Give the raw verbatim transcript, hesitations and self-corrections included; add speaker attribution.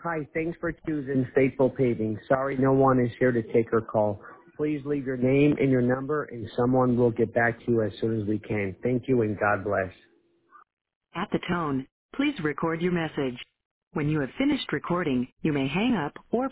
Speaker 1: Hi, thanks for choosing Faithful Paving. Sorry no one is here to take her call. Please leave your name and your number and someone will get back to you as soon as we can. Thank you and God bless.
Speaker 2: At the tone, please record your message. When you have finished recording, you may hang up or